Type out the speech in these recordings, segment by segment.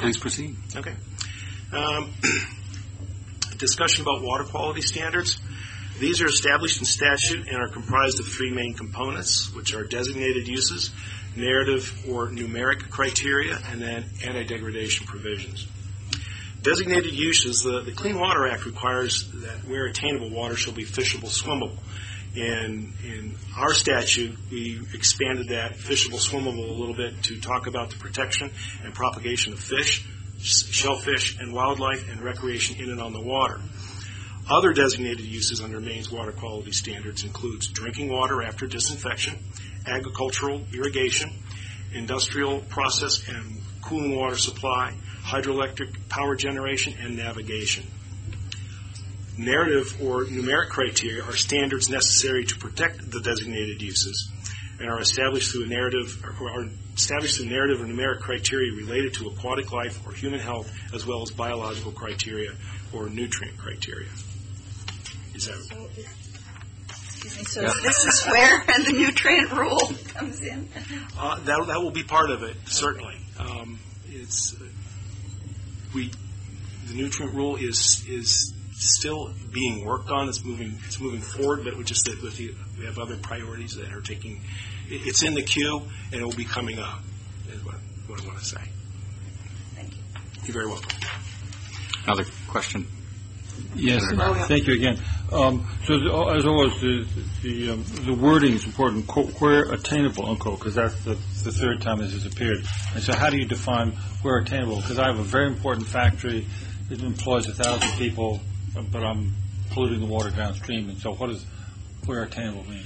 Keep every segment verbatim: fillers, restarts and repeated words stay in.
Please proceed. Okay. Um, discussion about water quality standards. These are established in statute and are comprised of three main components, which are designated uses, narrative or numeric criteria, and then anti-degradation provisions. Designated uses, the, the Clean Water Act requires that where attainable, water shall be fishable, swimmable. In, in our statute, we expanded that fishable, swimmable a little bit to talk about the protection and propagation of fish, shellfish, and wildlife, and recreation in and on the water. Other designated uses under Maine's water quality standards includes drinking water after disinfection, agricultural irrigation, industrial process and cooling water supply, hydroelectric power generation, and navigation. Narrative or numeric criteria are standards necessary to protect the designated uses and are established through a narrative or are established through narrative or numeric criteria related to aquatic life or human health, as well as biological criteria or nutrient criteria. Is that so, excuse me, so yeah. This is where the nutrient rule comes in? Uh, that, that will be part of it, certainly. Um, it's uh, we the nutrient rule is is still being worked on. It's moving it's moving forward, but we just with the, we have other priorities that are taking. It, it's in the queue, and it will be coming up. Is what, what I want to say. Thank you. You're very welcome. Another question. Yes, oh, yeah. Thank you again. Um, so, the, as always, the the, um, the wording is important. Where attainable, unquote, because that's the, the third time this has appeared. And so, how do you define where attainable? Because I have a very important factory that employs a thousand people, but I'm polluting the water downstream. And so, what does where attainable mean?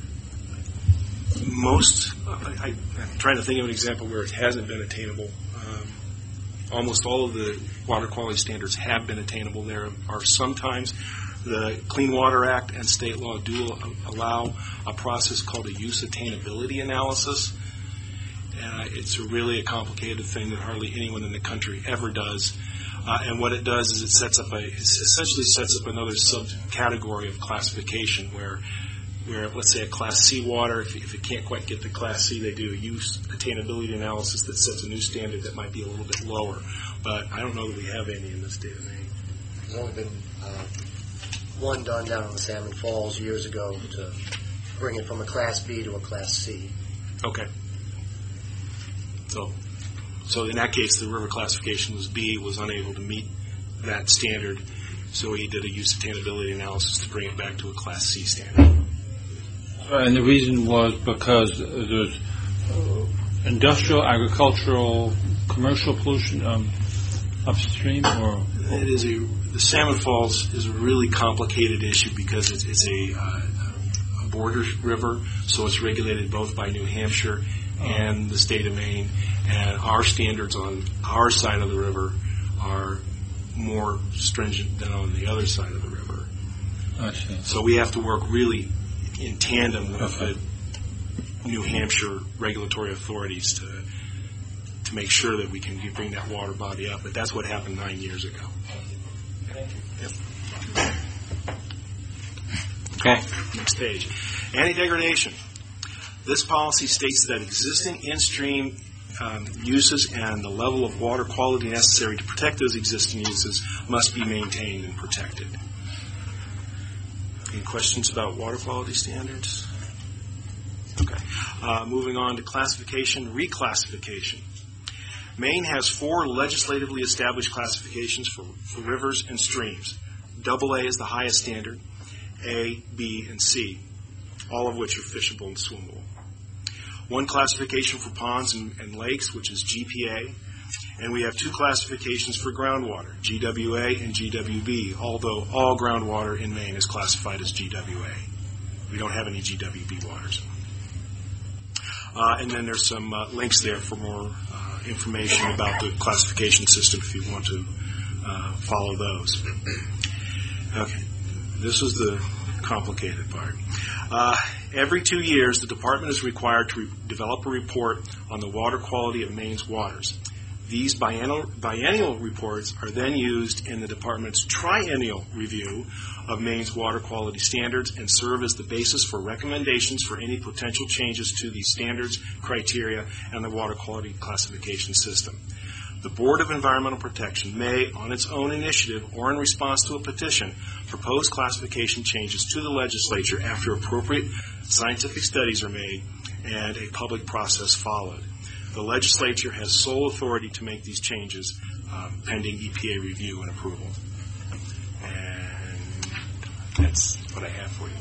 Most, I, I'm trying to think of an example where it hasn't been attainable. Um, almost all of the water quality standards have been attainable. There are sometimes the Clean Water Act and state law do allow a process called a use attainability analysis. Uh, it's really a complicated thing that hardly anyone in the country ever does. Uh, and what it does is it sets up a, it essentially sets up another subcategory of classification where, where let's say a Class C water, if, if it can't quite get to Class C, they do a use attainability analysis that sets a new standard that might be a little bit lower. But I don't know that we have any in the state of Maine. There's only been uh, one done down in Salmon Falls years ago to bring it from a Class B to a Class C. Okay. So, so in that case, the river classification was B, was unable to meet that standard, so he did a use attainability analysis to bring it back to a Class C standard. Uh, and the reason was because there's uh, industrial, agricultural, commercial pollution um, upstream, or it is a the Salmon Falls is a really complicated issue because it's, it's a, uh, a border river, so it's regulated both by New Hampshire and the state of Maine, and our standards on our side of the river are more stringent than on the other side of the river. I see. So we have to work really in tandem with okay. the New Hampshire regulatory authorities to to make sure that we can bring that water body up. But that's what happened nine years ago. Thank you. Yep. Okay, next page. Anti-degradation. This policy states that existing in-stream um, uses and the level of water quality necessary to protect those existing uses must be maintained and protected. Any questions about water quality standards? Okay. Uh, moving on to classification, reclassification. Maine has four legislatively established classifications for, for rivers and streams. Double A is the highest standard, A, B, and C, all of which are fishable and swimmable. One classification for ponds and, and lakes, which is G P A, and we have two classifications for groundwater, G W A and G W B, although all groundwater in Maine is classified as G W A. We don't have any G W B waters. Uh, and then there's some uh, links there for more uh, information about the classification system if you want to uh, follow those. Okay, this is the complicated part. Uh, every two years, the department is required to re- develop a report on the water quality of Maine's waters. These biennial, biennial reports are then used in the department's triennial review of Maine's water quality standards and serve as the basis for recommendations for any potential changes to these standards, criteria, and the water quality classification system. The Board of Environmental Protection may, on its own initiative or in response to a petition, propose classification changes to the legislature after appropriate scientific studies are made and a public process followed. The legislature has sole authority to make these changes um, pending E P A review and approval. And that's what I have for you.